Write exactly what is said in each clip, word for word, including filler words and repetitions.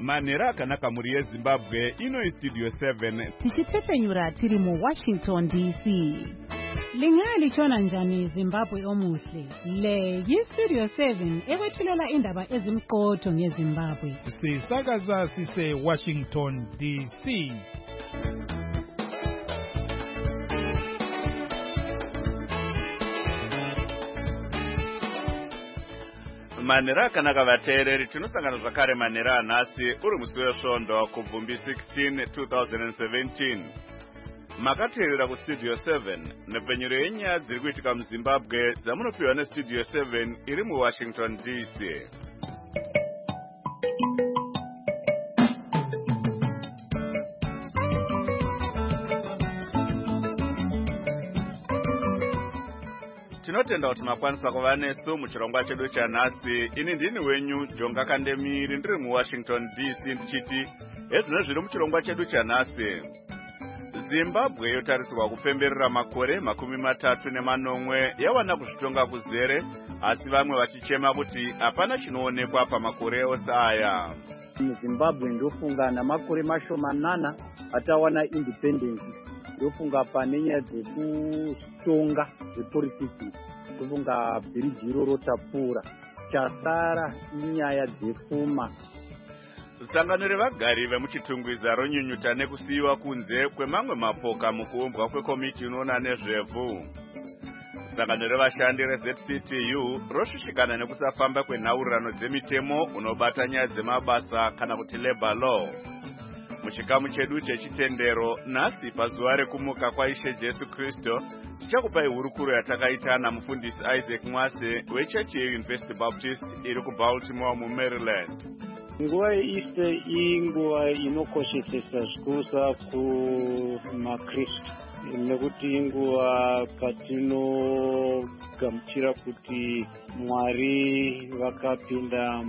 manhero akanaka muri yezimbabwe ino studio seven tichitepfenyura tiri muwashington D C. Lingaya lichona njani Zimbabwe omuhle? Le yi-Studio seven ekwethulela indaba ezimqotho ngeZimbabwe. Sisakaza sise Washington D C. manhero akanaka vateereri, tinosangana zvakare manhero anhasi uri musi wesvondo kubvumbi sixteen twenty seventeen. Makateerera kustudio seven nepfenyuro yenyaya dziri kuitika muZimbabwe dzamunopiwa nestudio seven iri muWashington D C. Tinotenda kuti makwanisa kuva nesu muchirongwa chedu chanhasi. Ini ndini wenyu Jonga Kandemiri ndiri muWashington D C ndichiti hezvino zviri muchirongwa chedu chanhasi. Zimbabwe yotarisirwa kupemberera makore makumi matatu nemanomwe yawana kuzvitonga kuzere, asi vamwe vachichema kuti hapana chinoonekwa pamakore ose aya. Zimbabwe ndofunga namakore mashomanana atawana independence, ndofunga pane nyaya dzekutonga dzepolitiki, ndofunga bhiriji iroro tapfuura, chasara inyaya dzepfuma. Sangano revagari vemuchitungwiza ronyunyuta nekusiyiwa kunze kwemamwe mapoka mukuumbwa kwekomiti inoona nezvevhu. Sangano revashandi reZ C T U roshushikana nekusafamba kwenhaurirano dzemitemo unobata nyaya dzemabasa kana kuti labor law. Muchikamu chedu chechitendero nhasi pazuva rekumuka kwaIshe Jesu Kristo tichakupai hurukuro yatakaita namufundisi Isaac Mwase wechechi yeUniversity Baptist iri kuBaltimore muMaryland. Nguva yeEaster inguva inokoshesesa zvikuru kumakristu, nekuti inguva patinogamuchira kuti Mwari vakapinda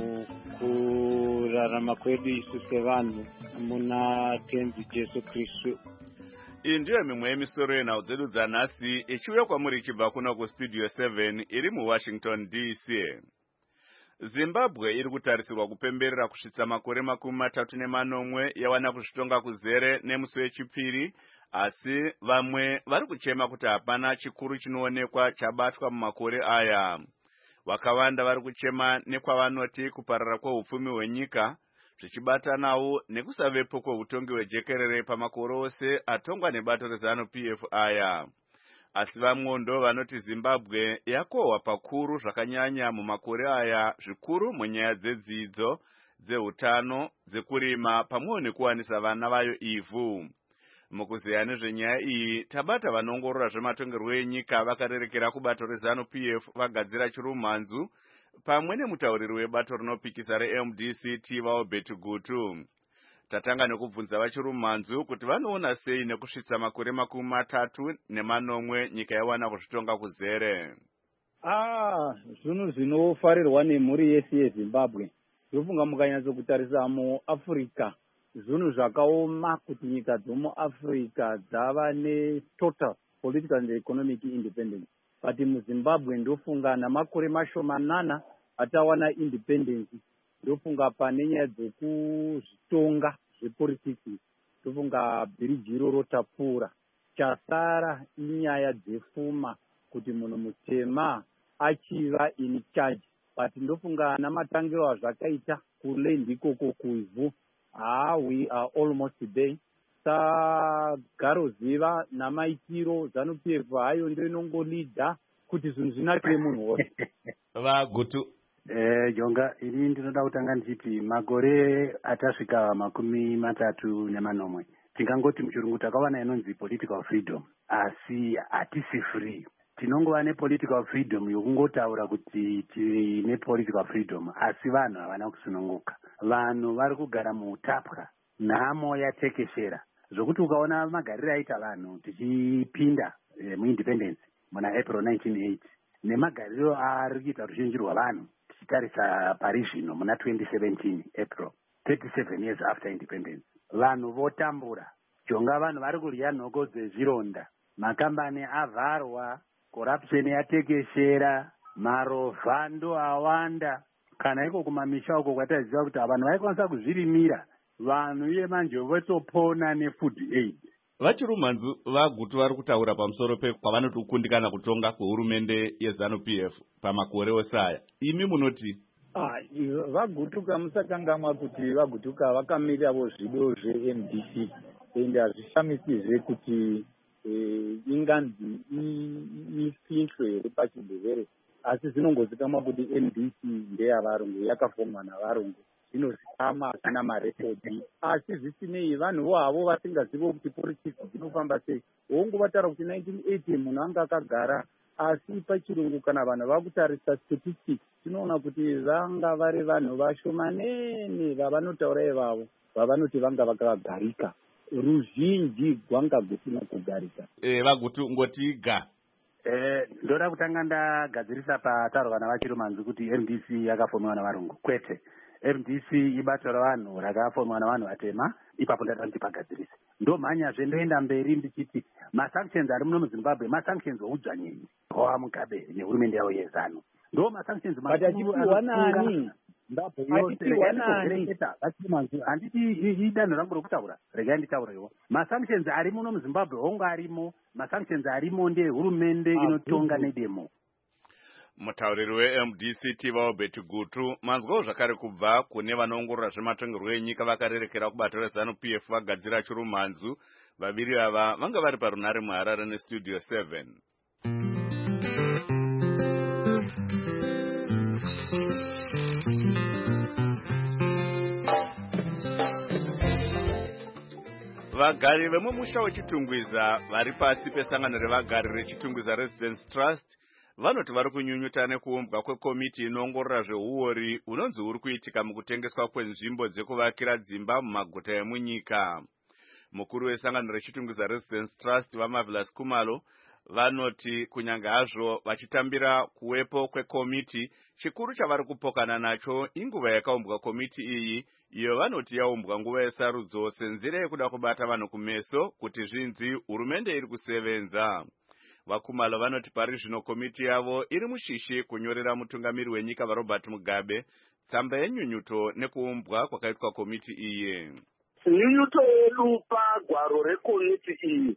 mukurarama kwedu isu sevanhu muna tenzi Jesu Kristu. Iyi ndiyo mimwe yemisoro yenhau dzedu dzanhasi ichiuya kwamuri ichibva kuno kustudio seven iri muWashington D C. Zimbabwe iri kutarisirwa kupemberera kusvitsa makore makumi matatu nemanomwe yawana kuzvitonga kuzere nemusi wechipiri, asi vamwe vari kuchema kuti hapana chikuru chinoonekwa chabatwa mumakore aya. Vakawanda vari kuchema nekwavanoti kuparara kweupfumi hwenyika zvichibatanawo nekusavepo kweutongi hwejekerere pamakore ose atongwa nebato reZanu P F aya. Asi vamwe ndo vanoti Zimbabwe yakohwa pakuru zvakanyanya mumakore aya, zvikuru munyaya dzedzidzo, dzeutano, dzekurima pamwe nekuwanisa vana vayo ivhu. Mukuzeya nezvenyaya iyi tabata vanongorora zvematongerwo enyika vakarerekera kubato reZanu P F vagadzira chirumhanzu pamwe nemutauriri webato rinopikisa reM D C Tivao Betigutu. Tatanga nekubvunza vachirumhanzu kuti vanoona sei nekusvitsa makore makumi matatu nemanomwe nyika yawana kuzvitonga kuzere. Ah, zvinhu zvinofarirwa nemhuri yese yeZimbabwe. Ndofunga mukanyatso kutarisa muAfrica, zvinhu zvakaoma kuti nyika dzomuAfrica dzava netotal political and economic independence. But muZimbabwe ndofunga namakore mashomanana atawana independence, ndofunga pane nyaya dzekuzvitonga zvepolitiki, ndofunga bhiriji iroro tapfuura, chasara inyaya dzepfuma kuti munhu mutema achiva in charge. But ndofunga namatangiro azvakaita kuland ikoko kuivhu, ah, we are almost there. Sagaroziva namaitiro Zanu P F hayo ndio inongolidha kuti zvinhu zvinakire munhu wose. Vagutu Eh, Jonga, ini ndinoda kutanga ndichiti makore atasvika makumi matatu nemanomwe tingangoti muchirungu takawana inonzi political freedom, asi hatisi free. Tinongova nepolitical freedom yokungotaura kuti tine political freedom, asi vanhu havana kusununguka. Vanhu vari kugara muutapwa, nhamo yatekeshera zvokuti ukaona magariro aita vanhu tichipinda eh, muindependence muna April nineteen eighty nemagariro ari kuita ruzhinji rwavanhu tichitarisa pari zvino muna twenty seventeen April, thirty-seven years after independence, vanhu votambura. Jonga vanhu vari kurya nhoko dzezvironda, makambani avharwa, corruption yatekeshera, marovha ndo awanda, kana iko kumamisha uko kwataziva kuti vanhu vaikwanisa kuzvirimira vanhu iye manje votopona nefood aid. Vachirumanzu vagutu vari kutaura pamusoro pekwavanoti kukundikana kutonga kwehurumende yeZANU P F pamakore ose aya. Imi munoti? Ah, vagutuka musakangamwa kuti vagutuka vakamirirawo zvido zve-M D C ende hazvishamisizve kuti inganzi ifihlwe here pachibhevere, asi zvinongozikamwa kuti M D C ndeyavarungu, yakafomwa navarungu, zvinozikama hazvina marekodhi. Asi zvisinei vanhuvo havo vasingazivo kuti politics dzinofamba sei. Wongovatara kuti nineteen eighty munhu anga akagara, asi pachirungu kana vanhu vakutarisa statistics tinoona kuti vanga vari vanhu vashomanene vavanotaura ivavo vavanoti vanga vakagarika. Ruzhinji gwanga gusina kugarika. Eh, vagutu ngotiga. Eh, ndoda kutanga ndagadzirisa pataro vana vachirumanzu kuti M D C yakafomewa navarungu. Kwete. M D C ibato ravanhu rakafomewa navanhu vatema, ipapo ndada ndipagadzirise. Ndo mhanyazve ndoenda mberi ndichiti masanctions ari muno muZimbabwe masanctions oudzvanyenyi hwa Mugabe nehurumende yavo yeZANU. Ndo masanctions makuru nani ndapo yosereketa vachirumanzu handiti idanho rangu rokutaura, regai nditaura iwo. Masanctions ari muno muZimbabwe honga arimo, masanctions arimo ndehurumende inotonga nedemo. Mutauriri we-M D C Tivao Beti Gutu manzwawo zvakare kubva kune vanoongorora zvematongerwo enyika vakarerekera kubato reZANU P F vagadzira chirumanzu. Vaviri ava vanga vari parunare muHarare neStudio seven. Vagari vemumusha weChitungwiza vari pasi pesangano revagari reChitungwiza Residence Trust vanoti vari kunyunyuta nekuumbwa kwekomiti inoongorora zveuori unonzi uri kuitika mukutengeswa kwenzvimbo dzekuvakira dzimba mumaguta emunyika. Mukuru wesangano reChitungwiza Residence Trust vaMarvelous Kumalo vanoti kunyanga hazvo vachitambira kuwepo kwekomiti, chikuru chavari kupokana nacho inguva yakaumbwa komiti iyi, iyo vanoti yaumbwa nguva yesarudzo senzira yekuda kubata vanhu kumeso kuti zvinzi hurumende iri kusevenza. Vakumalo vanoti pari zvino komiti yavo iri mushishi kunyorera mutungamiri wenyika vaRobert Mugabe tsamba yenyunyuto nekuumbwa kwakaitwa komiti iyi. Nyunyuto yedu pagwaro rekomiti iyi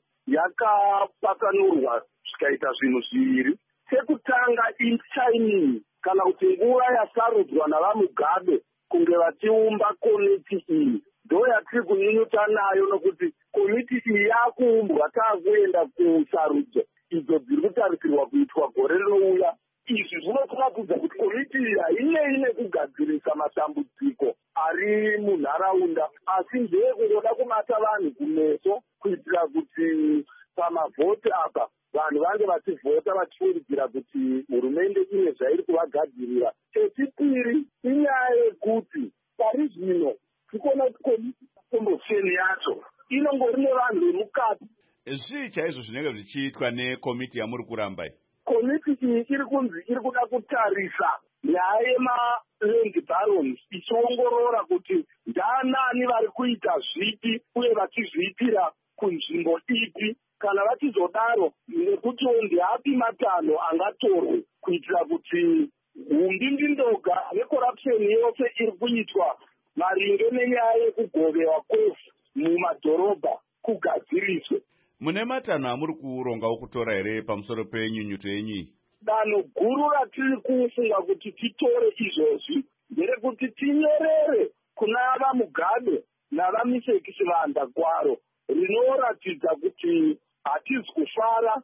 yakapakanurwa zvikaita zvinhu zviviri. Chekutanga intiming, kana kuti nguva yasarudzwa navaMugabe kunge vachiumba komiti iyi, ndo yatiri kunyunyuta nayo nokuti komiti iyi yakuumbwa taakuenda kusarudzo idzo dziri kutarisirwa kuitwa gore rinouya. Izvi zvinokuratidza kuti komiti iyi hainei nekugadzirisa matambudziko ari munharaunda, asi ndeye kungoda kubata vanhu kumeso kuitira kuti pamavhoti apa vanhu vange vachivhota vachifungidzira kuti hurumende ine zvairi kuvagadzirira. Chechipiri inyaya yekuti pari zvino tikuona kuti komiti yakombofeni yacho inongori nevanhu vemukati. Zvii chaizvo zvinenge zvichiitwa nekomiti yamuri kuramba? Komiti iyi iri kunzi iri kuda kutarisa nyaya yemaland barons, ichiongorora kuti ndaanani vari kuita zvipi uye vachizviitira kunzvimbo ipi. Kana vachizodaro nekutiwo ndeapi matanho angatorwe kuitira kuti umbindindoga nekorapsheni yose iri kuitwa maringe nenyaya yekugovewa kwevhu mumadhorobha kugadziriswe. Mune matanho amuri kurongawo kutora here pamusoro penyunyuto yenyu? Danho guru ratiri kufunga kuti titore izvozvi nderekuti tinyorere kuna vaMugabe navamisekisivanda kwaro rinoratidza kuti hatizi kufara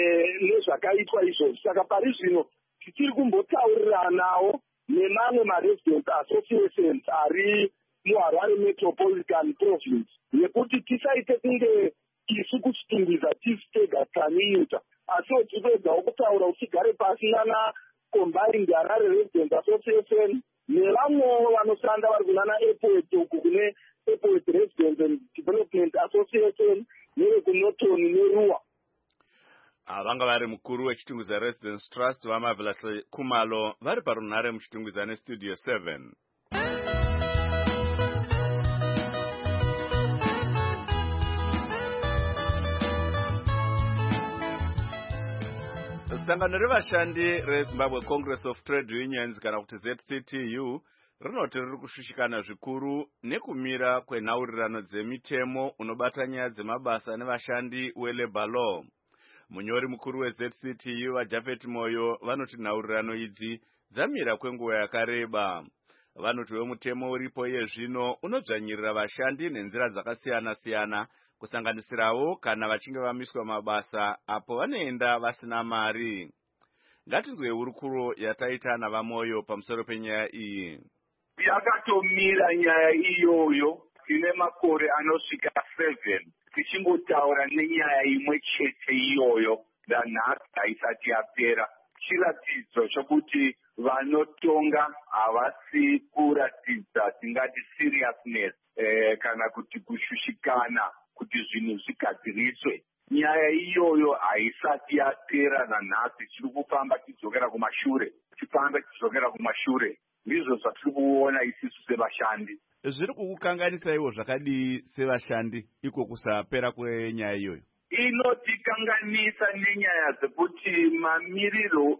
nezvakaitwa izvozvi. Saka pari zvino tichiri kumbotaurira nawo nemamwe maresident associations ari muHarare Metropolitan Province nekuti tisaite kunge isu kuchitungwiza tisi tega tanyunyuta, asiwo tipedzawo kutaura uchigare pasi nana combined Harare Resident Association nevamwewo vanoshanda vari kunana airport uku kune Airport Residents and Development Association nevekunotoni neruwa. Vanga vari mukuru weChitungwiza Residence Trust vaMarvelous Kumalo vari parunhare muchitungwiza neStudio seven. sangano revashandi rezimbabwe Congress of Trade Unions kana kuti Z C T U rinoti riri kushushikana zvikuru nekumira kwenhaurirano dzemitemo unobata nyaya dzemabasa nevashandi weLabour Law. Munyori mukuru weZ C T U vaJafet Moyo vanoti nhaurirano idzi dzamira kwenguva yakareba. Vanoti wemutemo uripo iye zvino unodzvanyirira vashandi nenzira dzakasiyana-siyana kusanganisirawo kana vachinge vamiswa mabasa apo vanoenda vasina mari. Ngatinzwe hurukuro yataita navaMoyo pamusoro penyaya iyi. Yakatomira nyaya iyoyo tine makore anosvika seven tichingotaura nenyaya imwe chete iyoyo danhasi haisati yapera. Chiratidzo chokuti vanotonga havasi kuratidza tingati seriousness eh, kana kuti kushushikana kuti zvinhu zvigadziriswe. Nyaya iyoyo haisati yapera nanhasi tiri kufamba tichizokera kumashure tichifamba tichizokera kumashure. Ndizvo zvatiri kuona isusu sevashandi. Zviri kukukanganisaiwo zvakadii sevashandi iko kusapera kwenyaya iyoyo? Inotikanganisa nenyaya dzekuti mamiriro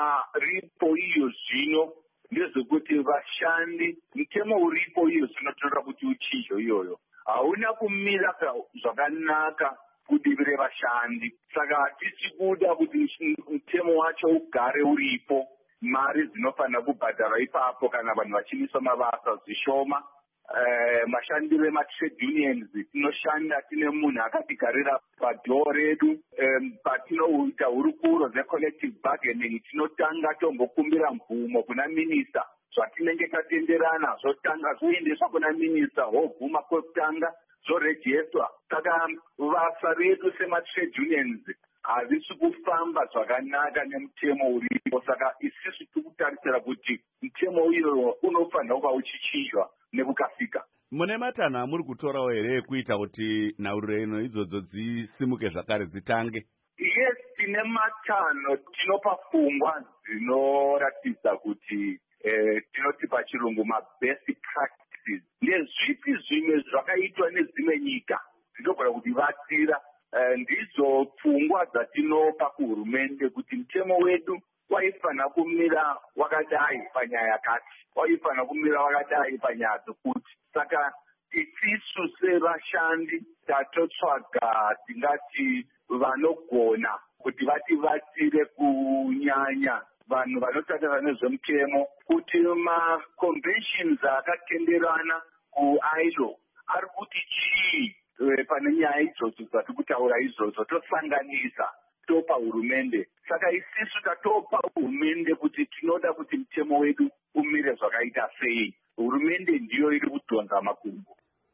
aripo iyo zvino ndezvekuti vashandi mutemo uripo iyo zvinotora kuti uchizho iyoyo hauna kumira zvakanaka kudivi revashandi. Saka hatisi kuda kuti mutemo wacho ugare uripo. Mari dzinofanira kubhadharwa ipapo kana vanhu vachimiswa mabasa zvishoma. Uh, mashandi vematrade unions tinoshanda tine munhu akatigarira padhoo redu. Um, patinoita hurukuro dzecollective bargaining tinotanga tombokumbira mvumo kuna minista zvatinenge tatenderana zvotanga zvoendeswa kuna minista hobvuma kwekutanga zvorejestwa. Saka basa redu sematrade unions hazvisi kufamba zvakanaka nemutemo uripo. Saka isusu tiri kutarisira kuti mutemo uyo unofanira kuva uchichinjwa nekukasika. Mune matanho amuri kutorawo here kuita kuti nhaurirano idzodzo dzisimuke zvakare dzitange? Yes, tine matanho tinopa pfungwa dzinoratidza kuti eh, tinoti pachirungu mabest practices. Ndezvipi zvimwe zvakaitwa nedzimwe nyika dzinogona kutibatsira? Uh, ndidzo pfungwa dzatinopa kuhurumende kuti mutemo wedu waifanira kumira wakadai panyaya yakati, waifanira kumira wakadai panyaya dzokuti. Saka isusu sevashandi tatotsvaga tingati vanogona kuti vatibatsire kunyanya vanhu vanotaura nezvemutemo kuti maconventions akatenderana kuI L O ari kuti chii pane nyaya idzodzo dzati kutaura izvozvo tosanganisa topa hurumende. Saka isusu tatopa hurumende kuti tinoda kuti mutemo wedu umire zvakaita sei. Hurumende ndiyo iri kudhonza makumbo.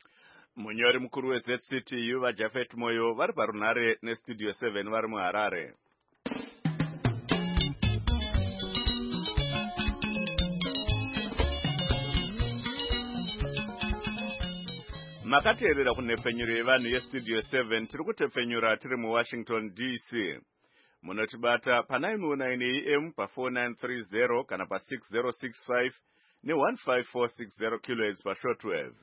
Munyori mukuru weZ C T U vaJafet Moyo vari parunhare nestudio seven vari muHarare. Makateerera kunhepfenyuro yevanhu yestudio seven tiri kutepfenyura tiri muWashington D C. Munotibata pa nine oh nine A M pa four nine three zero kana pa six zero six five ne one five four six zero kilohertz pa shortwave.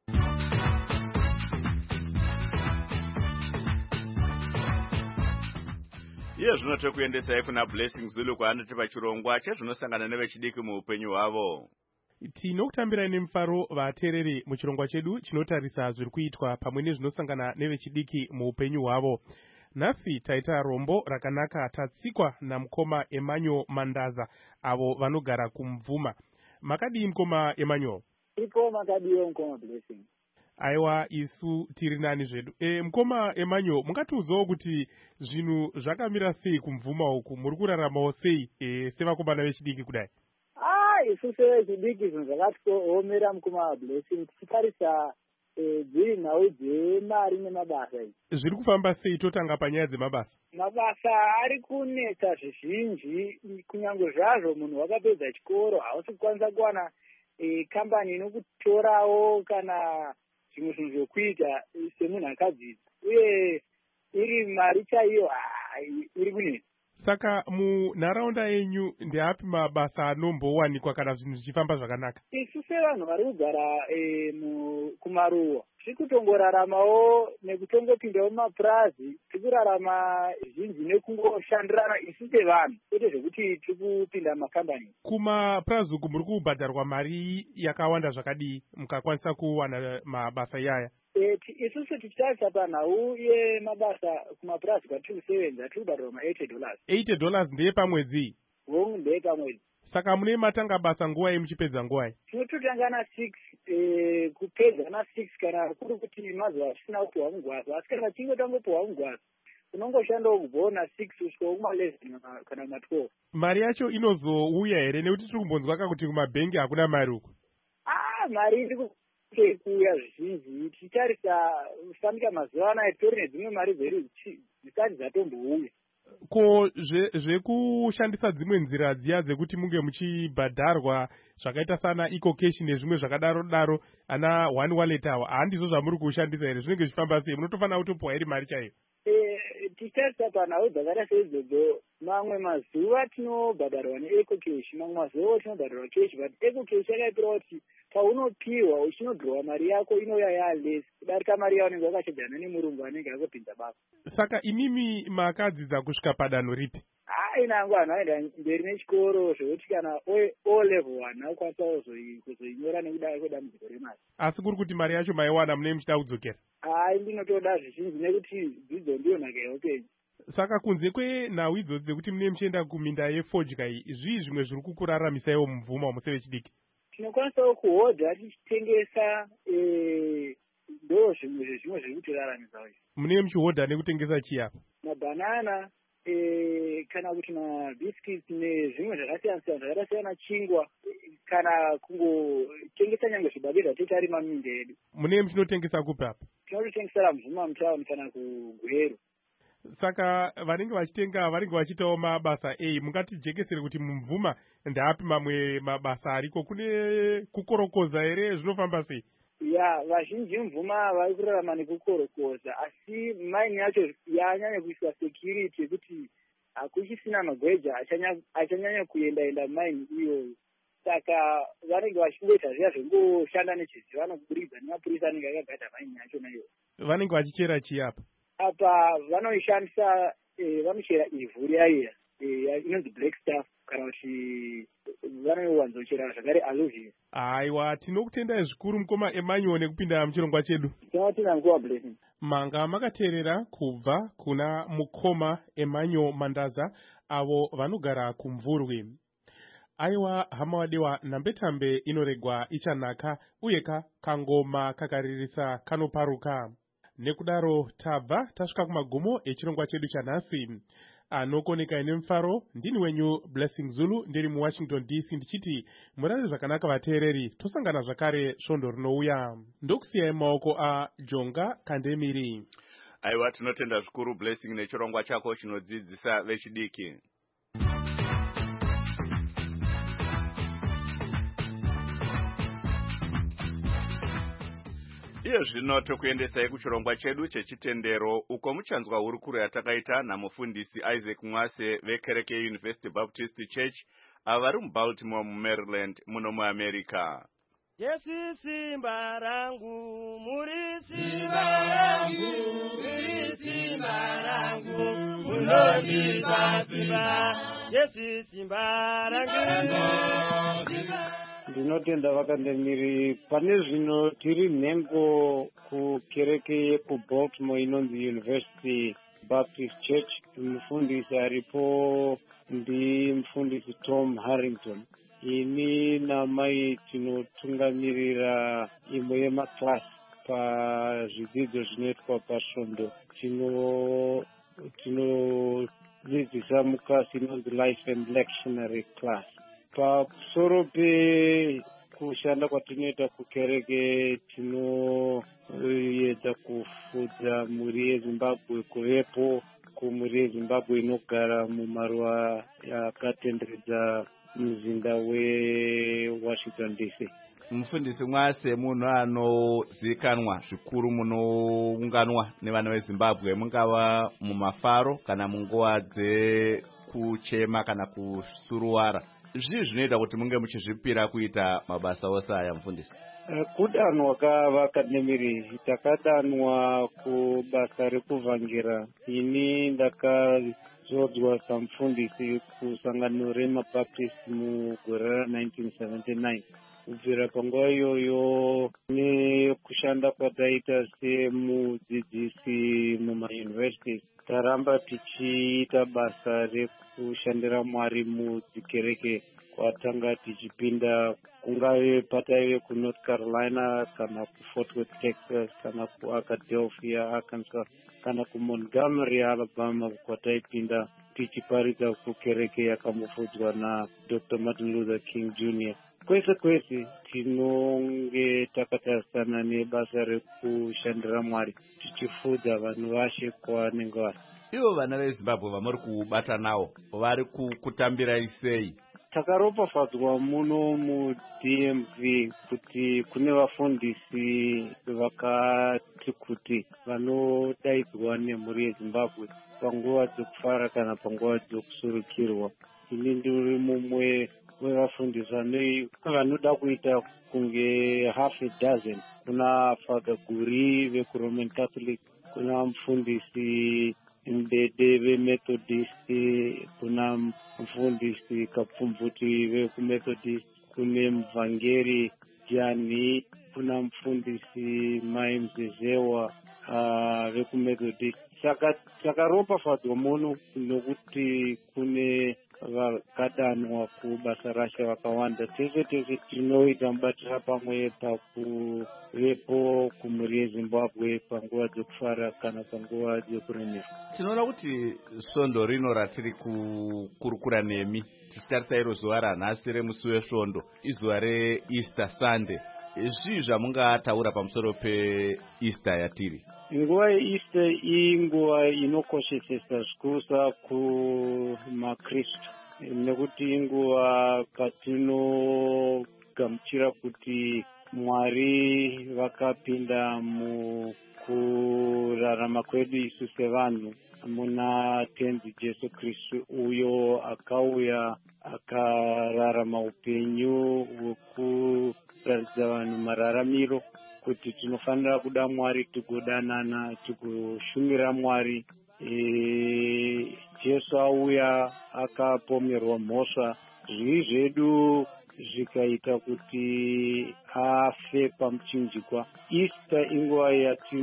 Iye zvino tekuendesai kuna Blessing Zulu kwaanoti pachirongwa chezvinosangana nevechidiki muupenyu hwavo. Tinokutambirai nemufaro vateereri muchirongwa chedu chinotarisa zviri kuitwa pamwe nezvinosangana nevechidiki muupenyu hwavo. Nhasi taita rombo rakanaka tatsikwa namukoma Emmanuel Mandaza avo vanogara kumvuma. Makadii mukoma Emmanuel? Ipo makadiyo mukoma Blessing. Aiwa isu tiri nani zvedu. E, mukoma Emmanuel mungatiudzawo kuti zvinhu zvakamira sei kumvuma uku, muri kuraramawo sei e, sevakomana vechidiki kudai? Isu sevechidiki zvinhu zvakatiomera mukoma Blessing tichitarisa dziri nhau dzemari nemabasa idzi. Zviri kufamba sei totanga panyaya dzemabasa? Mabasa ari kunetsa zvizhinji, kunyange zvazvo munhu wakapedza chikoro hausi kukwanisa kuwana e, kambani inokutorawo kana zvimwe zvinhu zvokuita semunhu akadzidza, uye iri mari chaiyo iri kunetsa. Saka munharaunda yenyu ndeapi mabasa anombowanikwa kana zvinhu zvichifamba zvakanaka? Isu sevanhu vari kugara e, kumaruwa tiri kutongoraramawo nekutongopindawo mumapurazi tiri kurarama zhinji nekungoshandirana isu sevanhu kwete zvekuti tiri kupinda mumakambani. Kumapurazuku muri kubhadharwa mari yakawanda zvakadii mukakwanisa kuwana mabasa iyaya? E, isusu tichitarisa panhau yemabasa kumapurazuku atiri kusevenza tiri kubhadharwa ma-eighty dollars. eighty dollars ndeye pamwedzi? Hongu ndeye pamwedzi. Saka mune matanga basa nguwai muchipedza nguwai? Tinototanga na six eh, kupedza na six kana kuri kuti mazuva asina kupiwa mugwasa, asi kana tinge tangopiwa mugwasa unongoshandawo kubva six kusvika kuma eleven kana kuma twelve. Mari yacho inozouya here nekuti tiri kumbonzwa kuti kumabhengi hakuna mari uku? Ah, mari iri kuuya zvizhinji. Tichitarisa kufanika mazuva anaya titori nedzimwe mari dzedu dzisati dzatombouya. Ko zvekushandisa dzimwe nzira dziya dzekuti munge muchibhadharwa zvakaita sana eco cash nezvimwe zvakadaro daro ana one wallet awa handizvo zvamuri kushandisa here? Zvinenge zvichifamba sei? Munotofanira kutopiwa iri mari chaiyo? Tichitarisa panhau dzakaita seidzodzo, mamwe mazuva tinobhadharwa neeco cash, mamwe mazuva tinobhadharwa cash, but eco cash yakaipira kuti paunopiwa uchinodhrowa mari yako inouya yaless kudarika mari yao unenge wakachedzana nemurungu anenge akopinza basa. Saka imimi makadzidza kusvika padanho ripi? Hai, nangu anhu aenda mberi nechikoro zvekuti kana o level one akwanisa kuzoinyora nekuda kwedambudziko remari. Asi kuri kuti mari yacho maiwana munenge muchida kudzokera? Hai, ndinotoda zvizhinji nekuti dzidzo ndiyo nhaka yeupenyu. Saka kunze kwenhau idzodzi dzekuti munenge muchienda kuminda yefodya iyi, zvii zvimwe zviri kukuraramisaiwo mubvuma wemusevechidiki? Tinokwanisawo kuhodha tichitengesa ndo zvimwe zvezvimwe zviri kutiraramisa. Munenge muchihodha nekutengesa chii apa? Mabhanana kana kuti mabhiskits nezvimwe zvakasiyana siyana zvakaita siyana chingwa, kana kungotengesa nyange zvibage zvatitarima muminda yedu. Munenge muchinotengesa kupi apa? Tinototengesera mubvuma mutawuni kana kugweru. Saka vanenge vachitenga vanenge vachitawo mabasa ei, mungatijekesere kuti mumvuma ndapi mamwe mabasa ariko? Kune kukorokoza here? Zvinofamba sei? Ya, vazhinji mvuma vari kurarama nekukorokoza, asi maini yacho yanyanya kuiswa security yekuti hakuchisina magweja achanyanya kuenda-enda maini iyoyo. Saka vanenge vachingoita zviya zvengoshanda nechizi vanoburidza nemapurisa anenge akagada maini yacho naiyo. Vanenge vachichera chii apa? Apa vanoishandisa vanochera ivhu riya inonzi black stuff, kana kuti vanowanzochera zvakare alluvium. Aiwa, tinokutendai zvikuru mukoma Emmanuel nekupinda muchirongwa chedu. Tinotina nguva blessing. Manga makateerera kubva kuna mukoma Emmanuel Mandaza avo vanogara kumvurwi. Aiwa hama wadewa, nambetambe inoregwa ichanaka uyeka kangoma kakaririsa kanoparuka. Nekudaro tabva tasvika kumagumo echirongwa chedu chanhasi. Anokoneka ine mfaro ndini wenyu Blessing Zulu ndiri muWashington D C ndichiti murare zvakanaka vateereri, tosangana zvakare svondo rinouya. Ndokusiyai maoko aJonga Kandemiri. Aiwa, tinotenda zvikuru Blessing nechirongwa chako chinodzidzisa vechidiki. Iye zvino tokuendesai kuchirongwa chedu chechitendero uko muchanzwa hurukuro yatakaita namufundisi Isaac Mwase vekereke University Baptist Church avari muBaltimore muMaryland muno muAmerica. Yesu simba rangu, muri simba rangu, muri simba rangu, munondipa simba. Yesu simba rangu. Ndinotenda vakandemiri. Pane zvino tiri nhengo kukereke yekuBaltimore inonzi University Baptist Church. Mufundisi aripo ndi mufundisi Tom Harrington. Ini namai tinotungamirira imwe yemaklasi pazvidzidzo zvinoitwa pasvondo. Tino tinodzidzisa muklasi inonzi Life and Lectionary Class. Pamusoro pekushanda kwatinoita kukereke, tinoedza kufudza mhuri yeZimbabwe kuvepo kumhuri yeZimbabwe inogara mumaruwa akatenderedza muzinda weWashington D C. Mufundisi Mwase munhu anozikanwa zvikuru munounganwa nevana veZimbabwe, mungava mumafaro kana munguva dzekuchema kana kusuruwara. zvii zvinoita kuti munge muchizvipira kuita mabasa ose aya mufundisi? Kudanwa kavakademiri takadanwa kubasa rekuvhangira. Ini ndakazodzwa samufundisi kusangano remabaptist mugore ra-nineteen seventy-nine. Kubvira panguva iyoyo nekushanda kwataita semudzidzisi mumayunivhesiti taramba tichiita basa rekushandira Mwari mudzikereke kwatanga tichipinda kungave pataive kuNorth Carolina kana kuFort Worth Texas kana kuAdelphia Arkansas kana kuMontgomery Alabama kwataipinda tichiparidza kukereke yakamufudzwa naDr Martin Luther King Junior Kwese kwese tinonge takatarisana nebasa rekushandira Mwari tichifudza vanhu vashe kwavanenge vari. Ivo vana veZimbabwe vamuri kubata navo vari kutambirai sei? Takaropafadzwa muno muD M V kuti kune vafundisi vakati kuti vanodaidzwa nemhuri yeZimbabwe panguva dzokufara kana panguva dzokusurukirwa. Ini ndiri mumwe wevafundisi vanoda kuita kunge half a dozen. Kuna Father Guri vekuRoman Catholic, kuna mufundisi Mbede veMethodist, kuna mufundisi Kapfumvuti vekuMethodist, kune muvhangeri Jani, kuna mufundisi Mai Mzezewa uh, vekuMethodist. Saka takaropafadzwa muno nokuti kune vakadanwa kubasa rasha vakawanda. Tese tese tinoita mubatira pamwe pakuvepo kumhuri yeZimbabwe panguva dzokufara kana panguva dzokuremesa. Tinoona kuti svondo rino ratiri kukurukura nemi tichitarisa iro zuva ranhasi remusi wesvondo izuva reEaster Sunday. Zvii zvamungataura pamusoro peEaster yatiri? Nguva yeEaster inguva inokoshesesa zvikusa kumakristu nekuti inguva patinogamuchira kuti Mwari vakapinda mukurarama kwedu isu sevanhu muna tenzi Jesu Kristu uyo akauya akararama upenyu hwekuratidza vanhu mararamiro kuti tinofanira kuda Mwari tigodanana tigoshumira Mwari. E, Jesu auya akapomerwa mhosva zvivi zvedu zvikaita kuti afe pamuchinjikwa. Easter inguva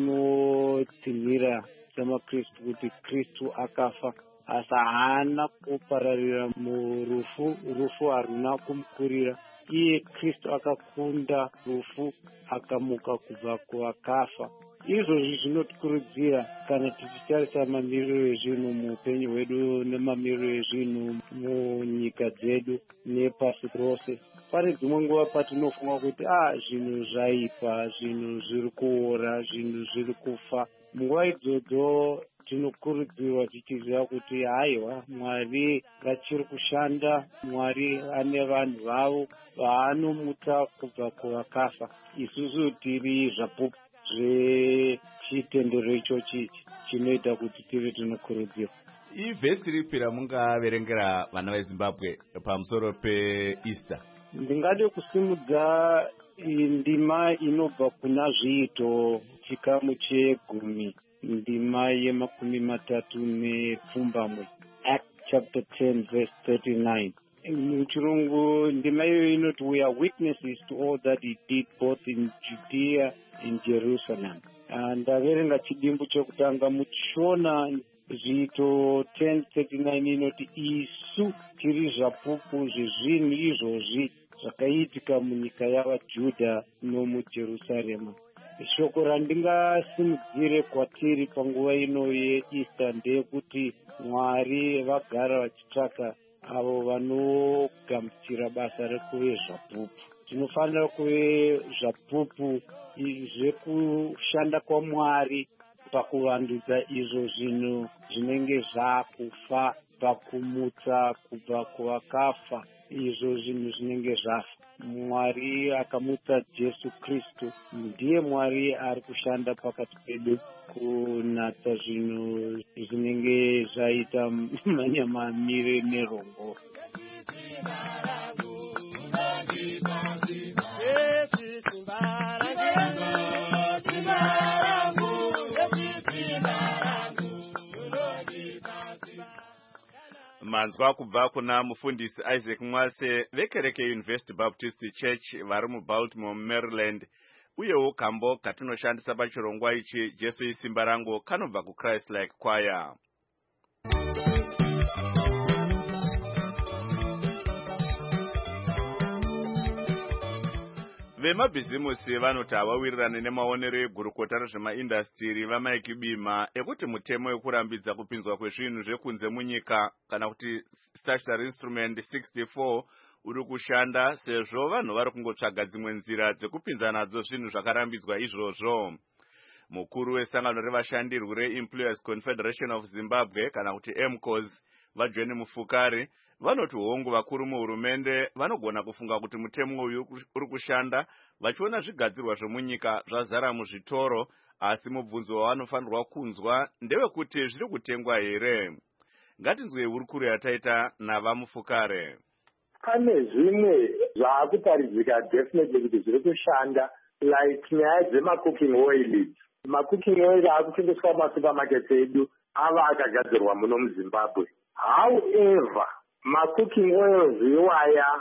yatinotsimira semakristu kuti Kristu akafa asi haana kupararira murufu, rufu haruna kumukurira. Iye Kristu akakunda rufu akamuka kubva kuvakafa. Izvozvi zvinotikurudzira kana tichitarisa mamiriro ezvinhu muupenyu hwedu nemamiriro ezvinhu munyika dzedu nepasi rose. Pane dzimwe nguva patinofunga kuti ah zvinhu zvaipa, zvinhu zviri kuora, zvinhu zviri kufa. Munguva idzodzo tinokurudzirwa tichiziva kuti haiwa Mwari ngachiri kushanda. Mwari ane vanhu vavo vaanomuta kubva kuvakafa. Isusu tiri zvapupu zvechitendero ichochi chinoita kuti tive tinokurudzirwa. Ivhesi ripi ramungaverengera vana veZimbabwe pamusoro peEaster? Ndingade kusimudza ndima inobva kuna Zviito chikamu chegumi, ndima yemakumi matatu nepfumbamwe, Act chapter ten verse thirty-nine. Muchirungu ndima iyo inoti we are witnesses to all that he did both in Judea and Jerusalem. Ndaverenga chidimbu chekutanga muchiona Zviito ten thirty-nine inoti isu tiri zvapupu zvezvinhu izvozvi zvakaitika munyika yavaJudha nomuJerusarema. Shoko randingasimudzire kwatiri panguva ino yeEaster ndeyekuti Mwari vagara vachitsvaka avo vanogamuchira basa rekuve zvapupu. Tinofanira kuve zvapupu zvekushanda kwaMwari pakuvandudza izvo zvinhu zvinenge zvakufa, pakumutsa kubva kuvakafa izvo zvinhu zvinenge zvafa. Mwari akamutsa Jesu Kristu ndiye Mwari ari kushanda pakati pedu kunatsa zvinhu zvinenge zvaita manyamamire nerombo. Manzwa kubva kuna mufundisi Isaac Mwase vekereke University Baptist Church vari muBaltimore, Maryland. Uyewo kambo katinoshandisa pachirongwa ichi Jesu isimba rangu kanobva kuChrist Like Choir. Vemabhizimusi vanoti havawirirane nemaonero egurukota rezvemaindastiri vamaiki bima ekuti mutemo wekurambidza kupinzwa kwezvinhu zvekunze munyika kana kuti Statutory Instrument sixty-four uri kushanda, sezvo vanhu vari kungotsvaga dzimwe nzira dzekupinza nadzo zvinhu zvakarambidzwa izvozvo. Mukuru wesangano revashandirwi reEmployers Confederation of Zimbabwe kana kuti M C O S vaJohn Mufukari vanoti hongu vakuru muhurumende vanogona kufunga kuti mutemo uyu uri kushanda vachiona zvigadzirwa zvemunyika zvazara muzvitoro, asi mubvunzo wavanofanirwa kunzwa ndewekuti zviri kutengwa here. Ngatinzwe hurukuru yataita navaMufukare. Pane zvimwe zvakutaridzika definitely kuti zviri kushanda, like nyaya dzemacooking oil. Macooking oil akutengeswa mumasupermarket edu ava akagadzirwa muno muZimbabwe. However, macooking oils iwaya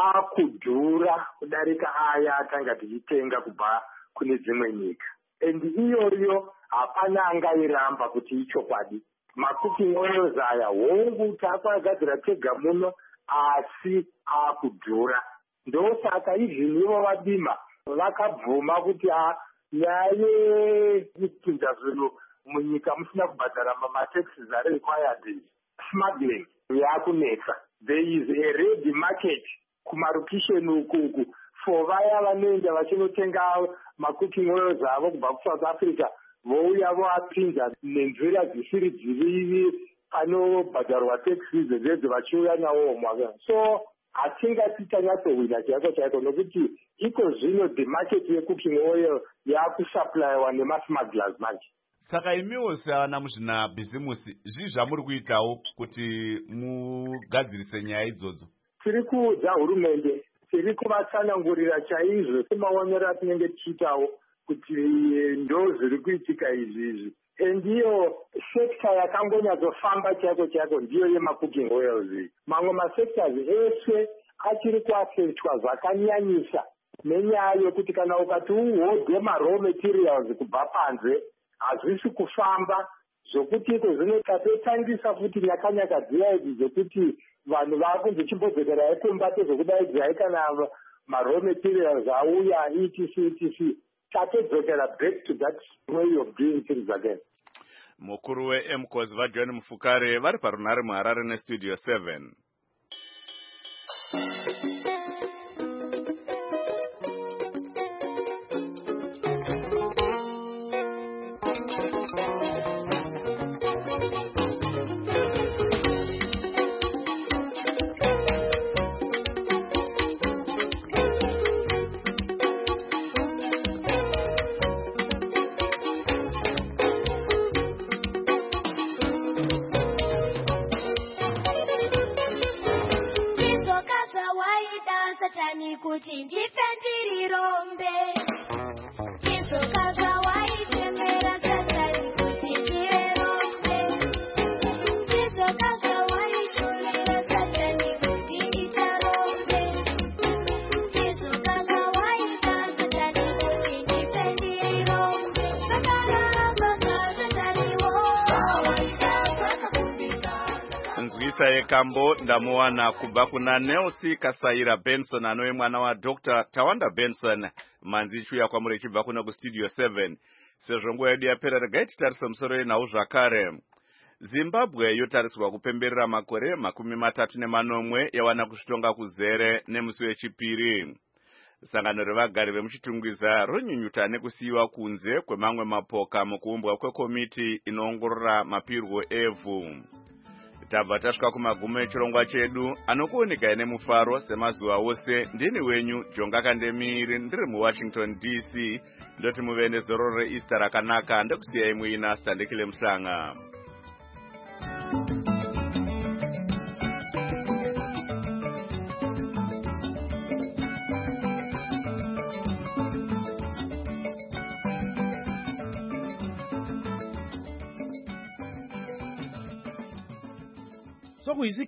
akudhura kudarika aya atanga tichitenga kubva kune dzimwe nyika. And iyoyo hapana angairamba kuti ichokwadi. Macooking oils aya hongu taakagadzira tega muno asi akudhura. Ndosaka izvi ivo vabima vakabvuma kuti nyaya yekupinza zvinhu munyika musina kubhadhara mataxes are required, smuggling yakunetsa. There is a ready market kumarukisheni ukuku for vaya vanoenda vachinotenga macooking oils avo kubva kuSouth Africa vouya voapinza nenzira dzisiri dziviri panobhadharwa taxes dzedzo vachiuya nawo mwaga. So hatingati tanyatsowina chaiko chaiko nokuti iko zvino the market yecooking oil yakusupplyiwa nemasmugglers manje. Saka imiwo savana muzvina bhizimusi zvii zvamuri kuitawo kuti mugadzirise nyaya idzodzo? Tiri kuudza hurumende, tiri kuvatsanangurira chaizvo semaonero atinenge tichiitawo kuti ndo zviri kuitika izvi izvi. Ndiyo sekta yakangonyadzofamba chaiko chaiko ndiyo yemacooking oils. Mamwe masectors eshe achiri kuafectwa zvakanyanyisa nenyaya yokuti kana ukati uhodwe maraw materials kubva panze hazvisi kufamba, zvokuti iko zvinotapetangisa futi nyakanyaka dziya idzi dzokuti vanhu vakunzochimbodzokera ekumba tezvokudaidzai kana maraw materials auya etc etc tatodzokera back to that way of doing things again. Mukuru we-M C O S vaJohn Mufukare vari parunhare muHarare nestudio seven. Kuti ndifendiri rombe Kizokaza waitemera tatari kuti ndive rombe Kizokaza waishomera tatari kuti ndita rombe Kizokaza waita tatari kuti ndifendiri rombe Sakara baka tatari wo Waita baka kumbika Nzwisa yekambo ndamuwana kubva kuna Nelsi Kasaira Benson anowe mwana wa Doctor Tawanda Benson manzi chuya kwamuri ichibva kuna kustudio seven. Sezvo nguva yedu yapera regai titarise musoro yenhau zvakare. Zimbabwe yotarisirwa kupemberera makore makumi matatu nemanomwe yawana kuzvitonga kuzere nemusi wechipiri. Sangano revagari vemuchitungwiza ronyunyuta nekusiyiwa kunze kwemamwe mapoka mukuumbwa kwekomiti inoongorora mapirwo evhu. tabva tasvika kumagumo echirongwa chedu anokuonekai nemufaro semazuva ose. Ndini wenyu Jonga Kandemiri ndiri muWashington D C. Ndoti muve nezoro reEaster rakanaka. Ndokusiyai muina Standekile Mhlanga. So